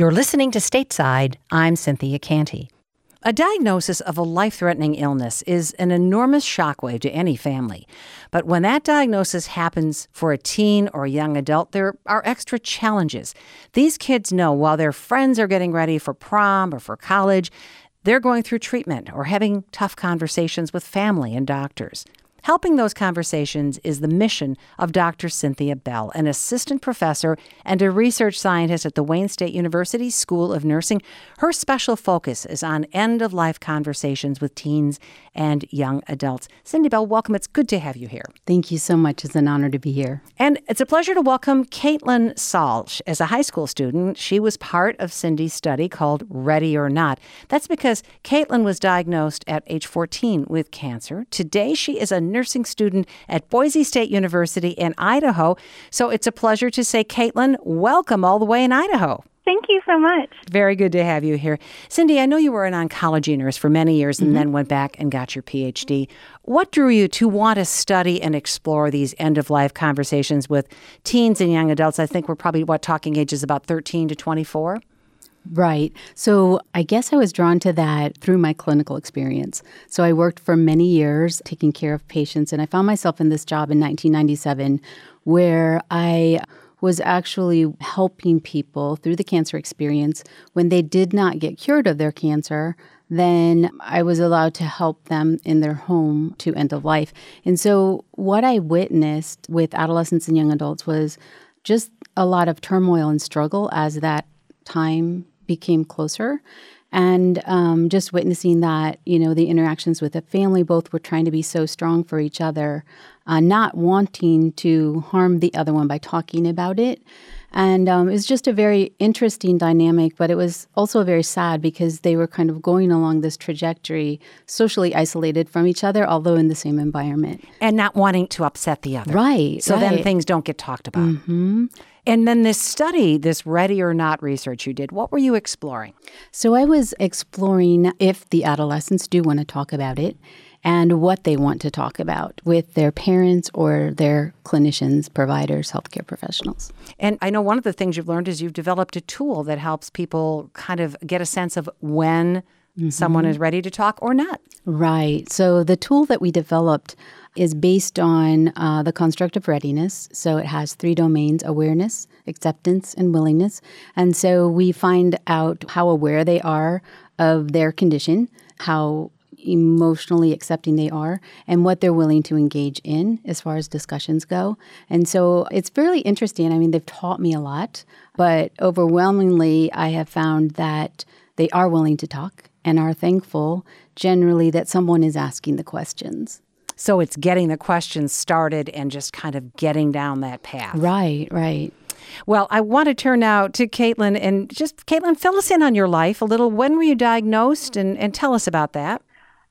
You're listening to Stateside. I'm Cynthia Canty. A diagnosis of a life-threatening illness is an enormous shockwave to any family. But when that diagnosis happens for a teen or a young adult, there are extra challenges. These kids know while their friends are getting ready for prom or for college, they're going through treatment or having tough conversations with family and doctors. Helping those conversations is the mission of Dr. Cynthia Bell, an assistant professor and a research scientist at the Wayne State University School of Nursing. Her special focus is on end-of-life conversations with teens and young adults. Cindy Bell, welcome. It's good to have you here. Thank you so much. It's an honor to be here. And it's a pleasure to welcome Caitlin Salch. As a high school student, she was part of Cindy's study called Ready or Not. That's because Caitlin was diagnosed at age 14 with cancer. Today, she is a nursing student at Boise State University in Idaho. So it's a pleasure to say, Caitlin, welcome all the way in Idaho. Thank you so much. Very good to have you here. Cindy, I know you were an oncology nurse for many years and then went back and got your PhD. What drew you to want to study and explore these end-of-life conversations with teens and young adults? I think we're probably, talking ages about 13 to 24? Right. So I guess I was drawn to that through my clinical experience. So I worked for many years taking care of patients, and I found myself in this job in 1997 where I was actually helping people through the cancer experience. When they did not get cured of their cancer, then I was allowed to help them in their home to end of life. And so what I witnessed with adolescents and young adults was just a lot of turmoil and struggle as that time became closer. And just witnessing that, the interactions with the family, both were trying to be so strong for each other, not wanting to harm the other one by talking about it. And it was just a very interesting dynamic, but it was also very sad because they were kind of going along this trajectory, socially isolated from each other, although in the same environment. And not wanting to upset the other. Right. So then things don't get talked about. Mm-hmm. And then this study, this Ready or Not research you did, what were you exploring? So I was exploring if the adolescents do want to talk about it and what they want to talk about with their parents or their clinicians, providers, healthcare professionals. And I know one of the things you've learned is you've developed a tool that helps people kind of get a sense of when someone is ready to talk or not. Right. So the tool that we developed is based on the construct of readiness. So it has 3 domains: awareness, acceptance, and willingness. And so we find out how aware they are of their condition, how emotionally accepting they are, and what they're willing to engage in as far as discussions go. And so it's fairly interesting. I mean, they've taught me a lot, but overwhelmingly, I have found that they are willing to talk and are thankful generally that someone is asking the questions. So it's getting the questions started and just kind of getting down that path. Right, right. Well, I want to turn now to Caitlin. And just, Caitlin, fill us in on your life a little. When were you diagnosed? And tell us about that.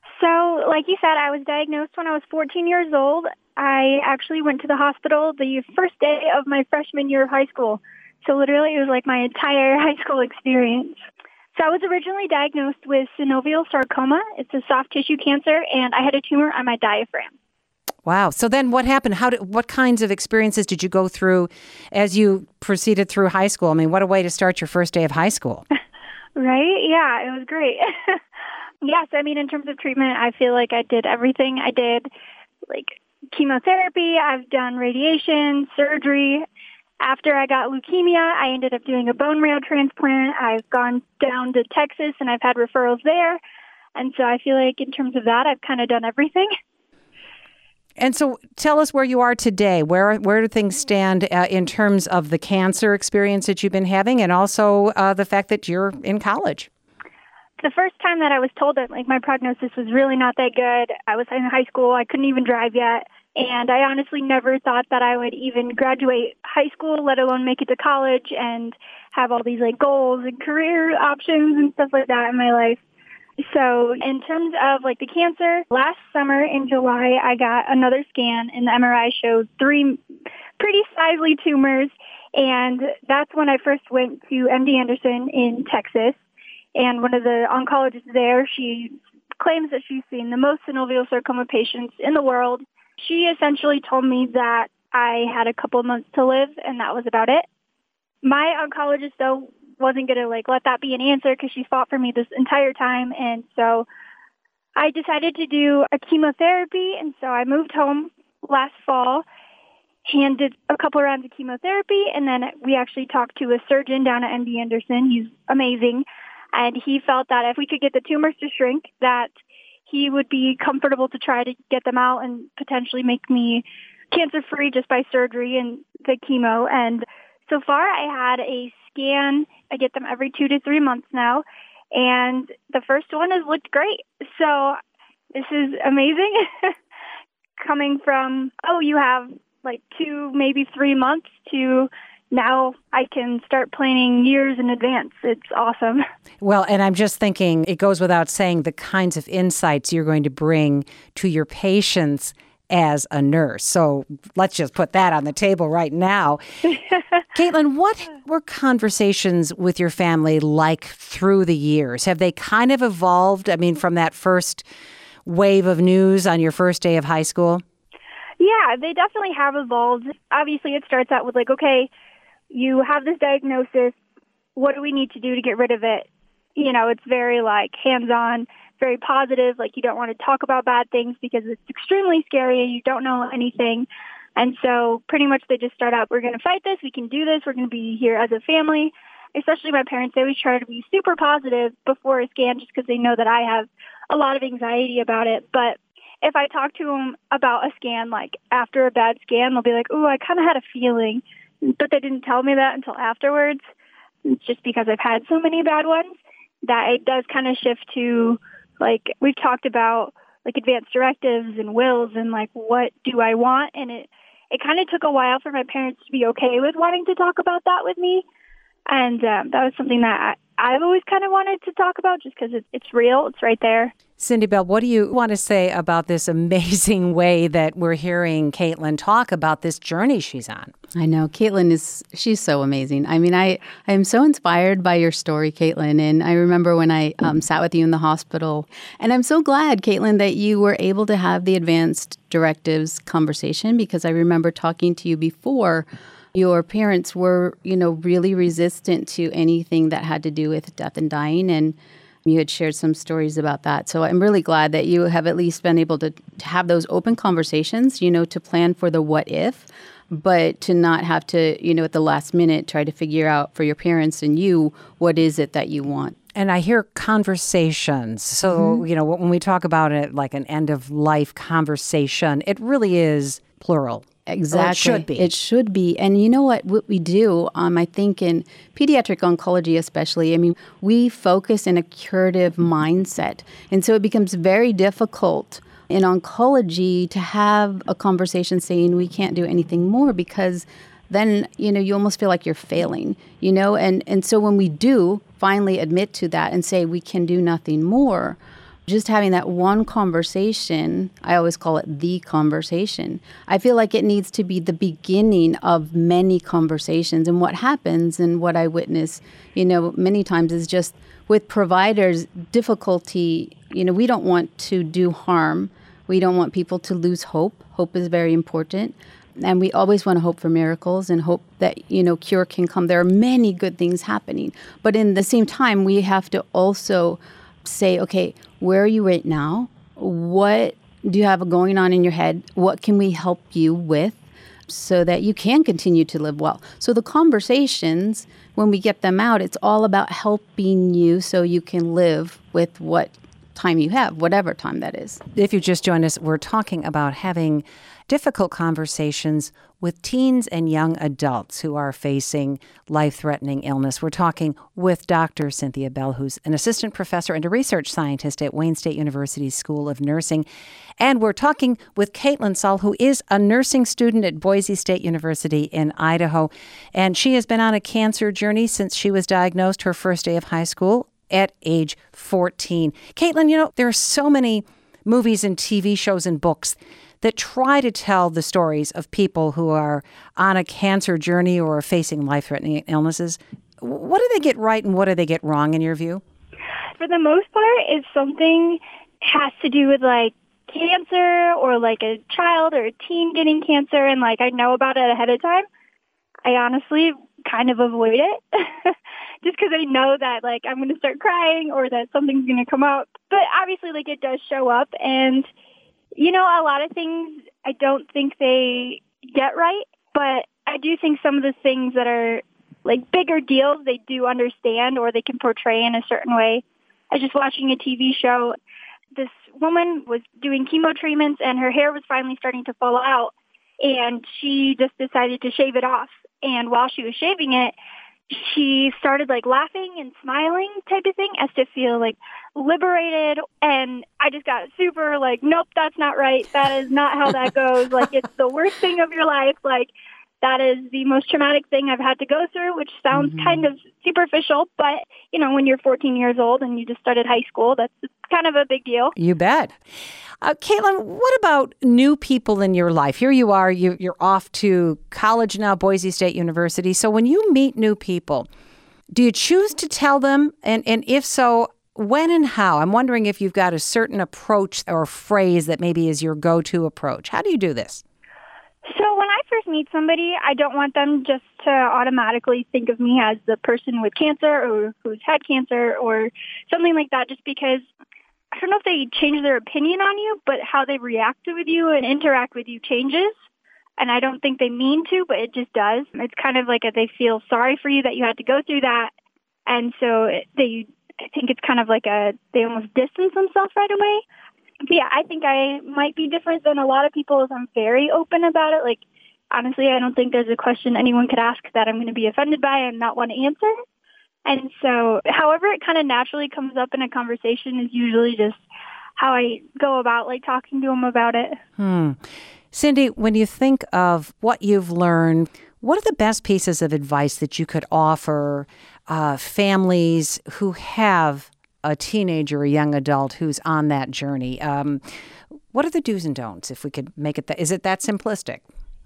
So, like you said, I was diagnosed when I was 14 years old. I actually went to the hospital the first day of my freshman year of high school. So literally, it was like my entire high school experience. So I was originally diagnosed with synovial sarcoma. It's a soft tissue cancer, and I had a tumor on my diaphragm. Wow. So then what happened? What kinds of experiences did you go through as you proceeded through high school? I mean, what a way to start your first day of high school. Right? Yeah, it was great. Yes, I mean, in terms of treatment, I feel like I did everything. I did, like, chemotherapy. I've done radiation, surgery. After I got leukemia, I ended up doing a bone marrow transplant. I've gone down to Texas, and I've had referrals there. And so I feel like in terms of that, I've kind of done everything. And so tell us where you are today. Where do things stand in terms of the cancer experience that you've been having and also the fact that you're in college? The first time that I was told that, like, my prognosis was really not that good, I was in high school. I couldn't even drive yet. And I honestly never thought that I would even graduate high school, let alone make it to college and have all these, like, goals and career options and stuff like that in my life. So in terms of, like, the cancer, last summer in July, I got another scan, and the MRI showed 3 pretty sizely tumors. And that's when I first went to MD Anderson in Texas. And one of the oncologists there, she claims that she's seen the most synovial sarcoma patients in the world. She essentially told me that I had a couple of months to live, and that was about it. My oncologist, though, wasn't going to let that be an answer because she fought for me this entire time. And so I decided to do a chemotherapy. And so I moved home last fall and did a couple of rounds of chemotherapy. And then we actually talked to a surgeon down at MD Anderson. He's amazing. And he felt that if we could get the tumors to shrink, that he would be comfortable to try to get them out and potentially make me cancer-free just by surgery and the chemo. And so far, I had a scan. I get them every 2 to 3 months now. And the first one has looked great. So this is amazing. Coming from, you have 2, maybe 3 months to now I can start planning years in advance. It's awesome. Well, and I'm just thinking, it goes without saying the kinds of insights you're going to bring to your patients as a nurse. So let's just put that on the table right now. Caitlin, what were conversations with your family like through the years? Have they kind of evolved? I mean, from that first wave of news on your first day of high school? Yeah, they definitely have evolved. Obviously, it starts out with okay, you have this diagnosis. What do we need to do to get rid of it? It's very hands-on, very positive. You don't want to talk about bad things because it's extremely scary and you don't know anything. And so pretty much they just start out, we're going to fight this. We can do this. We're going to be here as a family. Especially my parents, they always try to be super positive before a scan just because they know that I have a lot of anxiety about it. But if I talk to them about a scan, after a bad scan, they'll be like, "Ooh, I kind of had a feeling." But they didn't tell me that until afterwards. It's just because I've had so many bad ones that it does kind of shift to, we've talked about, advanced directives and wills and, what do I want? And it kind of took a while for my parents to be okay with wanting to talk about that with me. And that was something that I've always kind of wanted to talk about just because it's real. It's right there. Cindy Bell, what do you want to say about this amazing way that we're hearing Caitlin talk about this journey she's on? I know. Caitlin she's so amazing. I mean, I am so inspired by your story, Caitlin. And I remember when I sat with you in the hospital. And I'm so glad, Caitlin, that you were able to have the advanced directives conversation because I remember talking to you before. Your parents were, really resistant to anything that had to do with death and dying. And you had shared some stories about that. So I'm really glad that you have at least been able to have those open conversations, to plan for the what if, but to not have to, at the last minute, try to figure out for your parents and you, what is it that you want. And I hear conversations. So, when we talk about it like an end of life conversation, it really is plural. Exactly. Well, it should be. It should be. And you know what we do, I think in pediatric oncology especially, we focus in a curative mindset. And so it becomes very difficult in oncology to have a conversation saying we can't do anything more because then, you almost feel like you're failing, And so when we do finally admit to that and say we can do nothing more, just having that one conversation, I always call it the conversation. I feel like it needs to be the beginning of many conversations. And what happens and what I witness, many times is just with providers, difficulty, we don't want to do harm. We don't want people to lose hope. Hope is very important. And we always want to hope for miracles and hope that, cure can come. There are many good things happening. But in the same time, we have to also say, okay, where are you right now? What do you have going on in your head? What can we help you with so that you can continue to live well? So the conversations, when we get them out, it's all about helping you so you can live with what time you have, whatever time that is. If you just joined us, we're talking about having difficult conversations with teens and young adults who are facing life-threatening illness. We're talking with Dr. Cynthia Bell, who's an assistant professor and a research scientist at Wayne State University's School of Nursing. And we're talking with Caitlin Saul, who is a nursing student at Boise State University in Idaho. And she has been on a cancer journey since she was diagnosed her first day of high school at age 14. Caitlin, there are so many movies and TV shows and books that try to tell the stories of people who are on a cancer journey or are facing life-threatening illnesses. What do they get right and what do they get wrong in your view? For the most part, if something has to do with cancer or a child or a teen getting cancer and I know about it ahead of time, I honestly kind of avoid it just because I know that like I'm going to start crying or that something's going to come up. But obviously like it does show up. And, you know, a lot of things I don't think they get right, but I do think some of the things that are like bigger deals, they do understand or they can portray in a certain way. I was just watching a TV show. This woman was doing chemo treatments and her hair was finally starting to fall out, and she just decided to shave it off. And while she was shaving it, she started like laughing and smiling type of thing as to feel like liberated. And I just got super like, nope, that's not right. That is not how that goes. Like, it's the worst thing of your life. Like, that is the most traumatic thing I've had to go through, which sounds kind of superficial. But, you know, when you're 14 years old and you just started high school, that's kind of a big deal. You bet. Caitlin, what about new people in your life? Here you are, you're off to college now, Boise State University. So when you meet new people, do you choose to tell them? And if so, when and how? I'm wondering if you've got a certain approach or phrase that maybe is your go-to approach. How do you do this? So when I first meet somebody, I don't want them just to automatically think of me as the person with cancer or who's had cancer or something like that, just because I don't know if they change their opinion on you, but how they react with you and interact with you changes. And I don't think they mean to, but it just does. It's kind of like they feel sorry for you that you had to go through that. And so I think it's kind of like they almost distance themselves right away. But yeah, I think I might be different than a lot of people as I'm very open about it. Like, honestly, I don't think there's a question anyone could ask that I'm going to be offended by and not want to answer. And so however it kind of naturally comes up in a conversation is usually just how I go about like talking to them about it. Cindy, when you think of what you've learned, what are the best pieces of advice that you could offer families who have a teenager or a young adult who's on that journey? What are the do's and don'ts, if we could make it that? Is it that simplistic?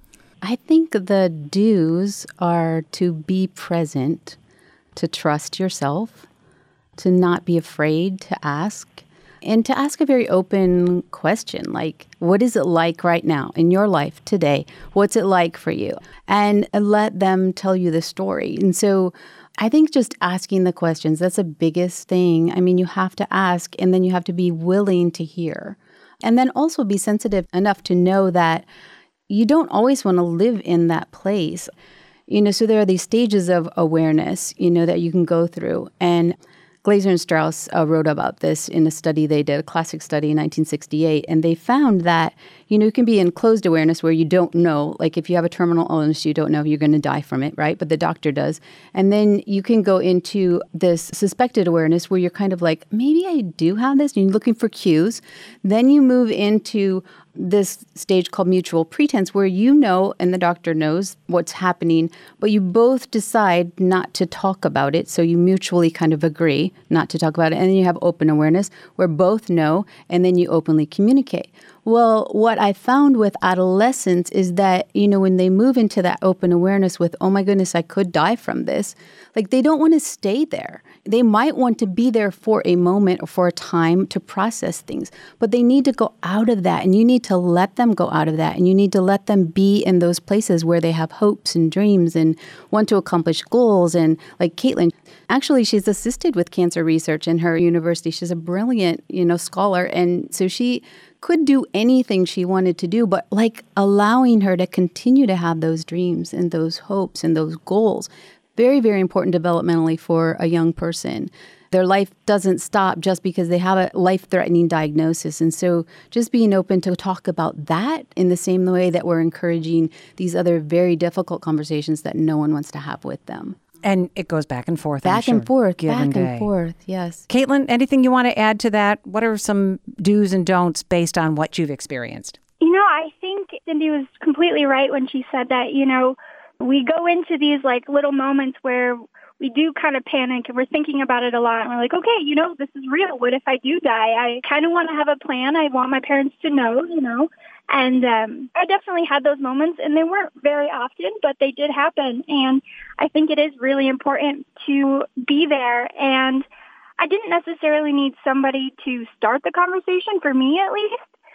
I think the do's are to be present, to trust yourself, to not be afraid to ask, and to ask a very open question, like, what is it like right now in your life today? What's it like for you? And let them tell you the story. And so I think just asking the questions, that's the biggest thing. I mean, you have to ask, and then you have to be willing to hear. And then also be sensitive enough to know that you don't always want to live in that place. You know, so there are these stages of awareness, you know, that you can go through. And Glaser and Strauss wrote about this in a study they did, a classic study in 1968. And they found that, you know, you can be in closed awareness where you don't know, like if you have a terminal illness, you don't know if you're going to die from it, right? But the doctor does. And then you can go into this suspected awareness where you're kind of like, maybe I do have this, and you're looking for cues. Then you move into this stage called mutual pretense, where you know and the doctor knows what's happening, but you both decide not to talk about it. So you mutually kind of agree not to talk about it. And then you have open awareness where both know, and then you openly communicate. Well, what I found with adolescents is that, you know, when they move into that open awareness with, oh my goodness, I could die from this, like they don't want to stay there. They might want to be there for a moment or for a time to process things, but they need to go out of that, and you need to let them go out of that, and you need to let them be in those places where they have hopes and dreams and want to accomplish goals. And like Caitlin, actually, she's assisted with cancer research in her university. She's a brilliant, you know, scholar, and so she could do anything she wanted to do, but like allowing her to continue to have those dreams and those hopes and those goals. Very, very important developmentally for a young person. Their life doesn't stop just because they have a life-threatening diagnosis. And so just being open to talk about that in the same way that we're encouraging these other very difficult conversations that no one wants to have with them. And it goes back and forth. Back and forth, and forth, yes. Caitlin, anything you want to add to that? What are some do's and don'ts based on what you've experienced? You know, I think Cindy was completely right when she said that, you know, we go into these like little moments where we do kind of panic and we're thinking about it a lot. And we're like, okay, you know, this is real. What if I do die? I kind of want to have a plan. I want my parents to know, you know. And I definitely had those moments, and they weren't very often, but they did happen. And I think it is really important to be there. And I didn't necessarily need somebody to start the conversation, for me at least.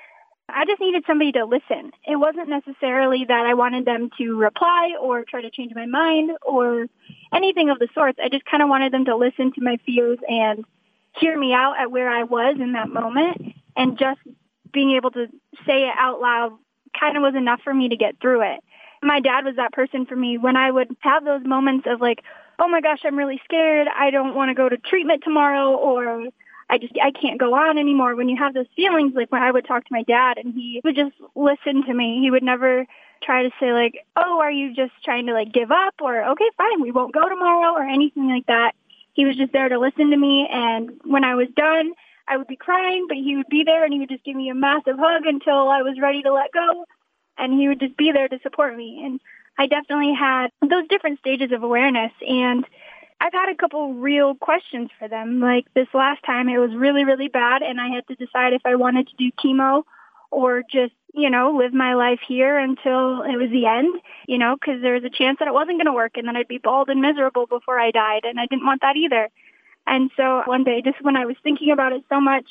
I just needed somebody to listen. It wasn't necessarily that I wanted them to reply or try to change my mind or anything of the sorts. I just kind of wanted them to listen to my fears and hear me out at where I was in that moment. And just being able to say it out loud kind of was enough for me to get through it. My dad was that person for me when I would have those moments of like, oh my gosh, I'm really scared. I don't want to go to treatment tomorrow, or I can't go on anymore. When you have those feelings, like when I would talk to my dad and he would just listen to me. He would never try to say like, oh, are you just trying to like give up, or okay, fine, we won't go tomorrow, or anything like that. He was just there to listen to me. And when I was done, I would be crying, but he would be there and he would just give me a massive hug until I was ready to let go. And he would just be there to support me. And I definitely had those different stages of awareness. And I've had a couple real questions for them. Like this last time, it was really, really bad. And I had to decide if I wanted to do chemo or just, live my life here until it was the end, because there was a chance that it wasn't going to work and then I'd be bald and miserable before I died. And I didn't want that either. And so one day, just when I was thinking about it so much,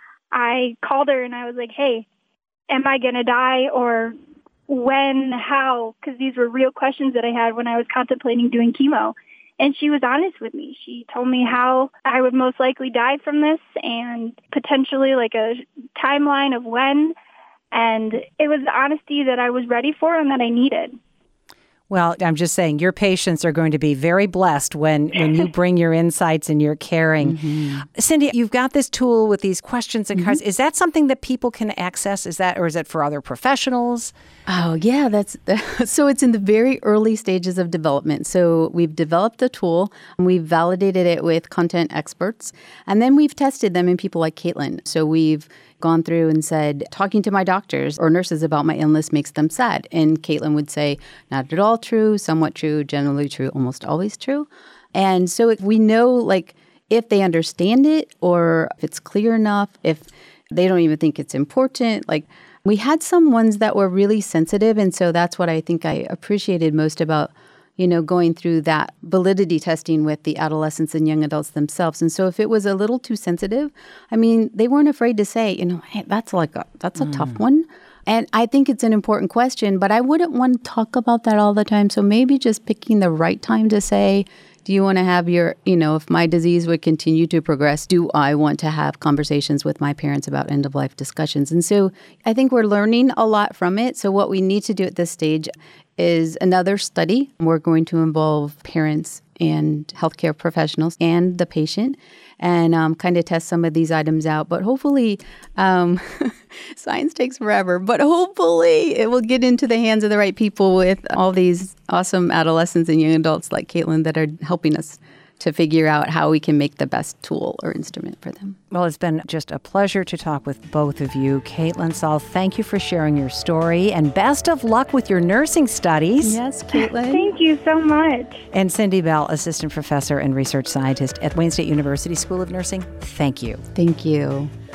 I called her and I was like, hey, am I going to die, or when, how? Because these were real questions that I had when I was contemplating doing chemo. And she was honest with me. She told me how I would most likely die from this and potentially like a timeline of when. And it was the honesty that I was ready for and that I needed. Well, I'm just saying your patients are going to be very blessed when you bring your insights and your caring. Mm-hmm. Cindy, you've got this tool with these questions and cards. Is that something that people can access? Or is it for other professionals? Oh, yeah. So it's in the very early stages of development. So we've developed the tool, and we've validated it with content experts, and then we've tested them in people like Caitlin. So we've gone through and said, talking to my doctors or nurses about my illness makes them sad. And Caitlin would say, not at all true, somewhat true, generally true, almost always true. And so if we know, if they understand it or if it's clear enough, if they don't even think it's important, we had some ones that were really sensitive. And so that's what I think I appreciated most about going through that validity testing with the adolescents and young adults themselves. And so if it was a little too sensitive, they weren't afraid to say, hey, that's a tough one. And I think it's an important question, but I wouldn't want to talk about that all the time. So maybe just picking the right time to say, do you want to have if my disease would continue to progress, do I want to have conversations with my parents about end-of-life discussions? And so I think we're learning a lot from it. So what we need to do at this stage is another study. We're going to involve parents and healthcare professionals and the patient and kind of test some of these items out. But hopefully, science takes forever, but hopefully it will get into the hands of the right people with all these awesome adolescents and young adults like Caitlin that are helping us to figure out how we can make the best tool or instrument for them. Well, it's been just a pleasure to talk with both of you. Caitlin Saul, thank you for sharing your story, and best of luck with your nursing studies. Yes, Caitlin. Thank you so much. And Cindy Bell, Assistant Professor and Research Scientist at Wayne State University School of Nursing, thank you. Thank you.